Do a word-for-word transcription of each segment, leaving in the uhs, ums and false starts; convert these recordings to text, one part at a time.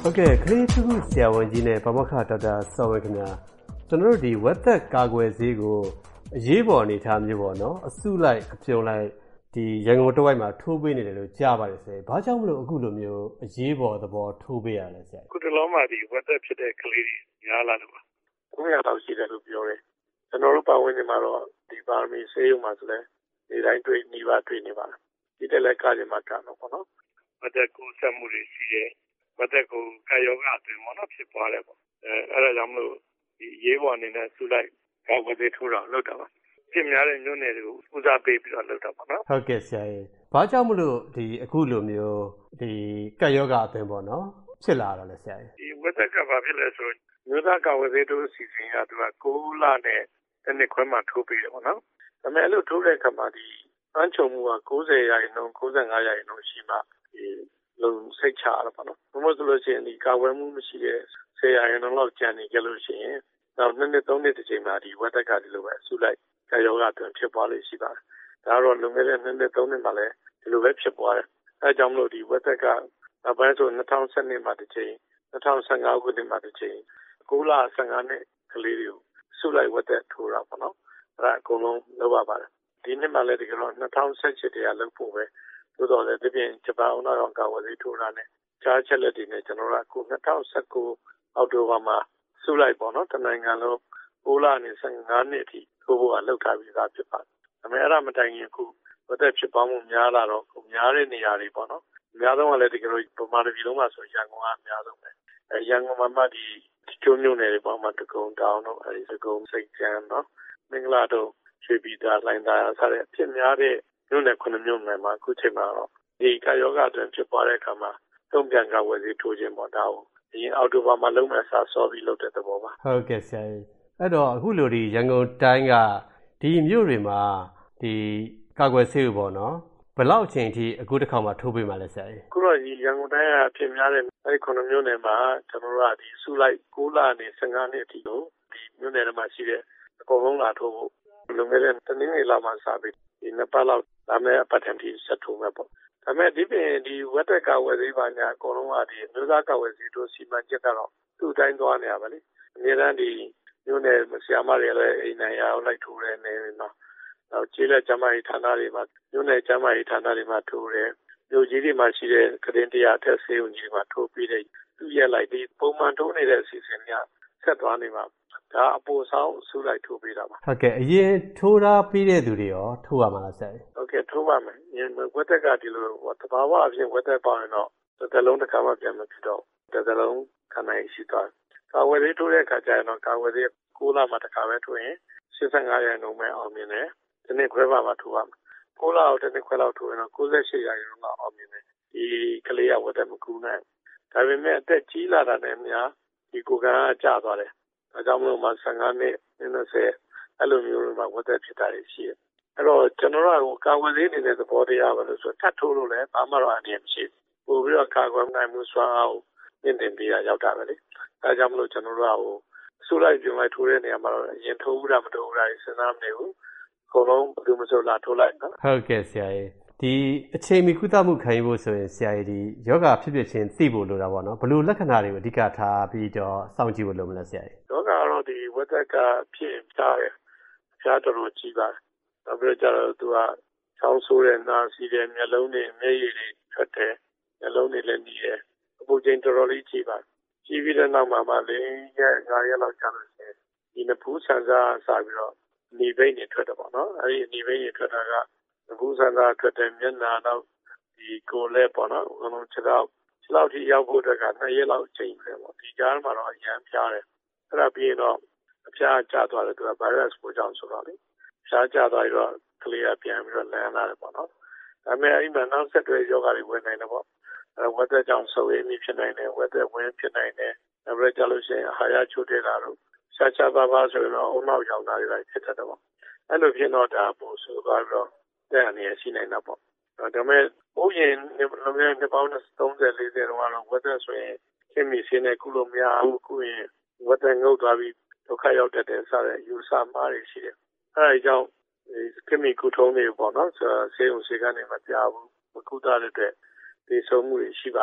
ဟုတ်ကဲ့ခရီးသူဆရာဝန်ကြီးနဲ့ပမခဒေါက်တာစောဝေခင်ဗျာကျွန်တော်တို့ဒီဝက်သက်ကာကွယ်ဆေးကိုအရေးပေါ်အနေထားမျိုးပေါ့နော်အစုလိုက်အပြုံလိုက်ဒီရန်ကုန်တဝိုက်မှာထိုးပေးနေတယ်လို့ကြားပါတယ်ဆရာဘာကြောင့်မလို့အခုလိုမျိုးအရေးပေါ်သဘောထိုးပေးရလဲဆရာခုတလုံးမှာဒီဝက်သက်ဖြစ်တဲ့ကလေးတွေများလာတော့ကိုယ်ရတော့ရှိတယ်လို့ပြောတယ်ကျွန်တော်တို့ပါဝင်နေမှာတော့ဒီပါမီဆေးရုံမှာဆိုလဲဒီတိုင်းတွေ့နေပါတွေ့နေပါဒီတက်လက်ကကြမှာကတော့ပေါ့နော်ဝက်သက်ကိုဆက်မှုတွေရှိတယ်ဝက်သက်ကိုကာယောဂအတွင်းမနော်ဖြစ်သွားတယ်ပေါ့အဲအဲ့ဒါကြောင့်မလို့ဒီရေးပေါ်အနေနဲ့ဆုလိုက်ကာဝယ်ဆေးထိုးတော့လုပ်တာပါပြင်းများတဲ့ညွှန်းနယ်တွေကိုဦးစားပေးပြီးတော့လုပ်တာပေါ့နော်ဟုတ်ကဲ့ဆရာကြီးဘာကြောင့်မလို့ဒီအခုလိုမျိုးဒီကာယောဂအတွင်းပေါ့နော်ဖြစ်လာတော့လဲဆရာကြီးဒီဝက်သက်ကဘာဖြစ်လဲဆိုမျိုးသားကာဝယ်ဆေးထိုးစီစဉ်ရသူကကိုးလနဲ့တစ်နှစ်ခွဲမှထိုးပေးတယ်ပေါ့နော်ဒါပေမဲ့အဲ့လိုထိုးတဲ့အခါမှာဒီအန်းချုံမှုက၉၀ရာခိုင်နှုန်း၉၅ရာခိုင်နှုန်းရှိမှဒီလုံစိတ်ချရပါတော့ဘယ်လိုဆိုလို့ရှိရင်ဒီကာဝယ်မှုမရှိတဲ့ဆယ်ရာခိုင်နှုန်းလောက်ကျန်နေကြလို့ရှိရင်နောက်နှစ်နှစ်သုံးနှစ်တစ်ချိန်မှာဒီဝက်သက်ကဒီလိုပဲအဆုလိုက်ကာယောဂအတွင်းဖြစ်သွားလို့ရှိပါတယ်ဒါတော့လုံခဲ့တဲ့နှစ်နှစ်သုံးနှစ်မှာလည်းဒီလိုပဲဖြစ်သွားတယ်အဲကြောင့်မလို့ဒီဝက်သက်ကနောက်ပိုင်းဆို၂၀၁၂မှာတစ်ချိန်၂၀၁၅ခုနှစ်မှာတစ်ချိန်ကိုးလ၁၅နှစ်ကလေးတွေကိုအဆုလိုက်ဝက်သက်ထိုးတာပေါ့နော်အဲအကုန်လုံးလုပ်ရပါတယ်ဒီနှစ်မှာလည်းဒီကတော့၂၀၁၈တည်းကလုပ်ဖို့ပဲသို့တော်လည်းဒီပြင်ဂျပန်အောင်တော်ကာဝယ်ဆေးထိုးတာနဲ့ကြားချက်လက်တွေနဲ့ကျွန်တော်တို့အခု၂၀၁၉အောက်တိုဘာမှာအဆုလိုက်ပေါ့နော်တနိုင်ငံလုံးကိုးလနဲ့၁၅နှစ်အထိထိုးဖို့ကလုပ်ထားပြီးသားဖြစ်ပါတယ်ဒါပေမဲ့အဲ့ဒါမတိုင်ခင်အခုဝက်သက်ဖြစ်ပေါင်းမှုများလာတော့များတဲ့နေရာတွေပေါ့နော်အများဆုံးကလည်းဒီကတော့ဗမာပြည်လုံးမှာဆိုရန်ကုန်ကအများဆုံးပဲအဲရန်ကုန်မှာမှဒီကျိုးမြို့နယ်တွေပေါ့မှာတကုံတောင်တော့အဲဒီတကုံစိတ်ကြမ်းနော်မင်္ဂလာတို့ရွှေပြည်သာလိုင်းသာစတဲ့အဖြစ်များတဲ့မြို့နယ်ခုနှစ်မြို့နယ်မှာအခုချိန်မှာတော့ဒီကာယောဂအတွင်းဖြစ်ပွားတဲ့အခါမှာတုံ့ပြန်ကာဝယ်ဆေးထိုးခြင်းပေါ့ဒါကိုဒီအောက်တိုဘာမှာလုံးမဲ့စာစောပြီးလုပ်တဲ့သဘောပါဟုတ်ကဲ့ဆရာကြီးအဲ့တော့အခုလိုဒီရန်ကုန်တိုင်းကဒီမြို့တွေမှာဒီကာကွယ်ဆေးကိုပေါ့နော်ဘယ်လောက်အချိန်အထိအခုတစ်ခါမှထိုးပေးမှလဲဆရာကြီးအခုတော့ဒီရန်ကုန်တိုင်းကအဖြစ်များတဲ့အဲဒီခုနှစ်မြို့နယ်မှာကျွန်တော်တို့ကဒီစုလိုက်ကိုးလနဲ့၁၅နှစ်အထိကိုဒီမြို့နယ်တွေမှာရှိတဲ့အကုန်လုံးလာထိုးဖို့လုံခဲ့တဲ့တနင်္ဂနွေလာမှစပြီးဒီနှစ်ပတ်လောက်ဒါမဲ့အပတ်တန်ထိဆက်ထိုးမယ်ပေါ့ဒါမဲ့ဒီပြင်ဒီဝက်သက်ကာဝယ်ဆေးပါညာအကုန်လုံးကဒီမျိုးသားကာဝယ်ဆေးထိုးစီမံချက်ကတော့သူ့တိုင်းသွားနေရပါလေအများအားဒီမြို့နယ်ဆရာမတွေလည်းအိမ်နိုင်ရအောင်လိုက်ထိုးတယ်နေနော်နောက်ကျေးလက်ကျမကြီးဌာနတွေမှာမြို့နယ်ကျမကြီးဌာနတွေမှာထိုးတယ်မြို့ကြီးတွေမှာရှိတဲ့ကရင်တရားထက်ဆေးရုံကြီးတွေမှာထိုးပြီးတဲ့သူ့ရဲ့လိုက်ဒီပုံမှန်ထိုးနေတဲ့အစီအစဉ်ကဆက်သွားနေမှာဒါအပေါ်ဆောင်ဆူလိုက်ထိုးပေးတာပါဟုတ်ကဲ့အရင်ထိုးထားပြီးတဲ့သူတွေရောထိုးရမှာလားဆရာဟုတ်ကဲ့ထိုးပါမယ်ဝက်သက်ကဒီလိုသဘာဝအဖြစ်ဝက်သက်ပေါရင်တော့တစ်သက်လုံးတစ်ခါမှပြန်မဖြစ်တော့တစ်သက်လုံးခံနိုင်ရှိသွားကာဝယ်ဆေးထိုးတဲ့အခါကျရင်တော့ကာဝယ်ဆေးကိုးလမှတစ်ခါပဲထိုးရင်၈၅ရာခိုင်နှုန်းပဲအောင်မြင်တယ်ဒီနေ့ခွဲပါမှထိုးပါမယ်ကိုးလအောင်ဒီနေ့ခွဲလောက်ထိုးရင်တော့၉၈ရာခိုင်နှုန်းလောက်အောင်မြင်တယ်ဒီကလေးကဝက်သက်မကူနိုင်ဒါပေမဲ့အသက်ကြီးလာတာနဲ့များဒီကိုယ်ကကျသွားတယ်ဒါကြောင့်မလို့မှ၁၅နှစ်၂၀အဲ့လိုမျိုးမှာဝက်သက်ဖြစ်တာရှိတယ်အဲ့တော့ကျွန်တော်တို့ကကာဝယ်ဆေးနေတဲ့သဘောတရားပဲလို့ဆိုထပ်ထိုးလို့လည်းဘာမှတော့အနေမရှိဘူးပို့ပြီးတော့ကာကွယ်နိုင်မှုစွမ်းအားကိုမြင့်တင်ပေးရရောက်တာပဲလေဒါကြောင့်မလို့ကျွန်တော်တို့ကဟိုအစိုးလိုက်ပြုံလိုက်ထိုးတဲ့နေရာမှာတော့အရင်ထိုးဘူးတာမထိုးဘူးတာစဉ်းစားမနေဘူးအကုန်လုံးဘယ်သူမှဆိုလာထိုးလိုက်နော်ဟုတ်ကဲ့ဆရာကြီးဒီအချိန်မီကုသမှုခံယူဖို့ဆိုရင်ဆရာကြီးဒီယောဂဖြစ်ဖြစ်ချင်းသိဖို့လိုတာပေါ့နော်ဘယ်လိုလက္ခဏာတွေကိုအဓိကထားပြီးတော့စောင့်ကြည့်ဖို့လိုမလဲဆရာကြီးယောဂကတော့ဒီဝက်သက်ကဖြစ်ထားတယ်အဖျားတော်တော်ကြီးပါတယ်နောက်ပြီးတော့ကျတော့သူကချောင်းဆိုးတဲ့နာစီတဲ့မျက်လုံးတွေမျက်ရည်တွေထွက်တယ်မျက်လုံးတွေလည်းနီးတယ်အပူချိန်တော်တော်လေးကြီးပါတယ်ကြီးပြီးတဲ့နောက်မှာမှလေးရက်၅ရက်လောက်ကြာလို့ရှိရင်ဒီနဖူးဆန်စားစပြီးတော့နေဘိန်းတွေထွက်တယ်ပေါ့နော်အဲဒီနေဘိန်းတွေထွက်တာကနဖူးဆန်စားထွက်တဲ့မျက်နှာတော့ဒီကိုယ်လည်းပေါ့နော်အလုံးခြေတော့ခြေလောက်ထိရောက်ဖို့အတွက်ကနှစ်ရက်လောက်ချိန်ပဲပေါ့ဒီကြားမှာတော့အရန်ဖျားတယ်အဲ့ဒါပြီးရင်တော့အဖျားကျသွားတယ်သူက virus ပိုးကြောင့်ဆိုတော့လေဖျားကျသွားပြီးတော့ကလေးကပြန်ပြီးတော့လန်းလာတယ်ပေါ့နော်ဒါပေမဲ့အဲ့မှာနောက်ဆက်တွဲယောဂတွေဝင်နိုင်တယ်ပေါ့အဲဝက်သက်ကြောင့်ဆုပ်ရည်မိဖြစ်နိုင်တယ်ဝက်သက်ဝင်ဖြစ်နိုင်တယ်နောက်ပြီးကြလို့ရှိရင်အာဟာရချို့တဲ့တာတို့ရှားရှားပါးပါးဆိုရင်တော့အုံနောက်ရောင်တာတွေလည်းဖြစ်တတ်တယ်ပေါ့အဲ့လိုဖြစ်တော့ဒါပို့ဆိုသွားပြီးတော့တဲ့အနေနဲ့ရှိနိုင်တာပေါ့ဒါပေမဲ့ဘိုးရင်လုံငယ်နှစ်ပေါင်းသုံးဆယ်လေးဆယ်တော့ဝက်သက်ဆိုရင်ခင်မီစင်းနဲ့ကုလို့မရဘူးကုရင်ဝက်သက်ငုတ်သွားပြီးဒုက္ခရောက်တတ်တယ်စတဲ့ယူဆမှားတွေရှိတယ်အဲဒါကြောင့်ခင်မီကုထုံးတွေပေါ့နော်ဆေးရုံဆေးကနေမပြဘူးမကုသတဲ့အတွက်ဒီဆုံးမှုတွေရှိပါတယ်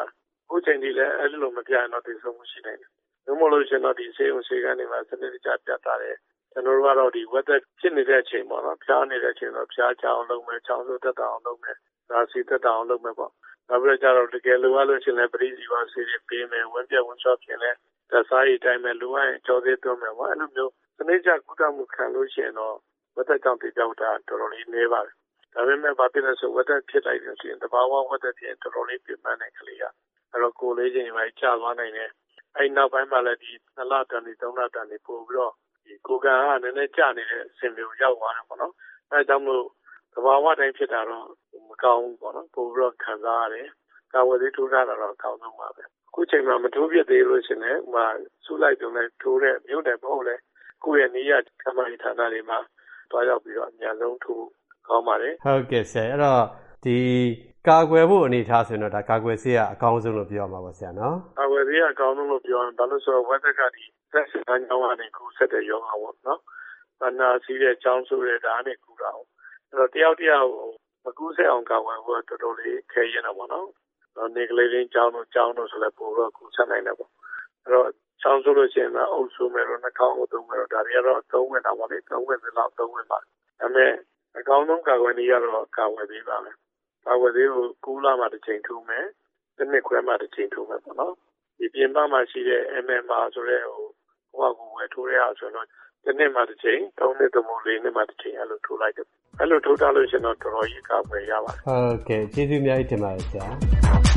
အခုချိန်ဒီလည်းအဲ့လိုမပြရင်တော့တည်ဆုံးမှုရှိနိုင်တယ်။ဘယ်လိုလို့ရှင်တော့ဒီဆေးရုံဆေးကန်းတွေမှာစနစ်တကျပြတ်တာတယ်ကျွန်တော်တို့ကတော့ဒီ weather ဖြစ်နေတဲ့အချိန်ပေါ့နော်ဖျားနေတဲ့အချိန်တော့ဖျားချအောင်လုပ်မယ်ချောင်းဆိုးတက်တာအောင်လုပ်မယ်ဒါစီတက်တာအောင်လုပ်မယ်ပေါ့နောက်ပြီးတော့ကျတော့တကယ်လိုအပ်လို့ရှင်လည်းပရိစီဝါဆေးတွေပေးမယ်ဝင်းပြက်ဝင်းချော့ပြင်လဲသက်စားရည်တိုင်းမဲ့လိုအပ်ရင်ကြောသေးသွင်းမယ်ပေါ့အဲ့လိုမျိုးစနစ်ကျကုသမှုခံလို့ရှင်တော့ weather ကြောင့်တည်ပြောက်တာတော်တော်လေးနည်းပါတယ်ဒါပေမဲ့ဘာဖြစ်လဲဆို weather ဖြစ်လိုက်လို့ရှိရင်တဘာဝ weather ဖြစ်တော်တော်လေးပြင်းထန်တဲ့ကလေးကအဲ့တော့ကိုလေးချင်းပဲကြာသွားနိုင်တယ်အဲ့နောက်ပိုင်းမှာလည်းဒီနှစ်လတန်ဒီသုံးလတန်ဒီပို့ပြီးတော့ဒီကိုကန်ကနည်းနည်းကျနေတဲ့အဆင့်မျိုးရောက်သွားတယ်ပေါ့နော်အဲဒါကြောင့်မို့သဘာဝတိုင်းဖြစ်တာတော့မကောင်းဘူးပေါ့နော်ပို့ပြီးတော့ခံစားရတယ်ကာဝယ်သေးထိုးထားတာတော့အကောင်းဆုံးပါပဲအခုချိန်မှာမထိုးပြသေးလို့ရှင်လည်းဟိုမှာစူးလိုက်တုံးနဲ့ထိုးတဲ့မြို့တယ်မဟုတ်လဲကိုယ့်ရဲ့နေရကမ္ဘာဌာနတွေမှာတွားရောက်ပြီးတော့အများဆုံးထိုးကောင်းပါတယ်ဟုတ်ကဲ့ဆရာအဲ့တော့ဒီကာကွယ်ဖို့အနေထားဆိုရင်တော့ဒါကာကွယ်ဆေးကအကောင်းဆုံးလို့ပြောမှာပါဆရာနော်ကာကွယ်ဆေးကအကောင်းဆုံးလို့ပြောရင်ဘာလို့ဆိုတော့ weather ကဒီသက်ဆိုင်ရာကြောင့်အနေကူဆက်တဲ့ရောဂါပေါ့နော်။ဘာနာစီးတဲ့ကြောင်းဆိုတဲ့ဒါနဲ့ကူတာအောင်အဲ့တော့တယောက်တယောက်မကူးဆက်အောင်ကာကွယ်ဖို့တော်တော်လေးခဲရင်တော့ပေါ့နော်။နေကလေးလေးကြောင်းတို့ကြောင်းတို့ဆိုလည်းပိုတော့ကူးဆက်နိုင်တယ်ပေါ့။အဲ့တော့ကြောင်းဆိုလို့ရှိရင်တော့အုပ်စုမဲ့တော့နှာခေါင်းကိုသုံးမဲ့တော့ဒါတွေကတော့သုံးဝင်တာပေါ့လေသုံးဝင်သလောက်သုံးဝင်ပါဒါပေမဲ့အကောင်းဆုံးကာကွယ်နည်းကတော့ကာကွယ်ပေးပါမယ်။ကာကွယ်သေးကိုကူးလာမှတစ်ချိန်ထိုးမယ်။တစ်နှစ်ခွဲမှတစ်ချိန်ထိုးမယ်ပေါ့နော်။ဒီပြင်ပမှာရှိတဲ့ M M R ဆိုတဲ့ဟိုဟိုကူဝယ်ထိုးရအောင်ဆိုတော့တစ်နှစ်မှတစ်ချိန်သုံးနှစ်သုံးမို့လေးနှစ်မှတစ်ချိန်အဲ့လိုထိုးလိုက်တယ်အဲ့လိုထိုးထားလို့ရှင်တော့တော်တော်ကြီးကာကွယ်ရပါတယ်ဟုတ်ကဲ့ကျေးဇူးအများကြီးတင်ပါတယ်ဆရာ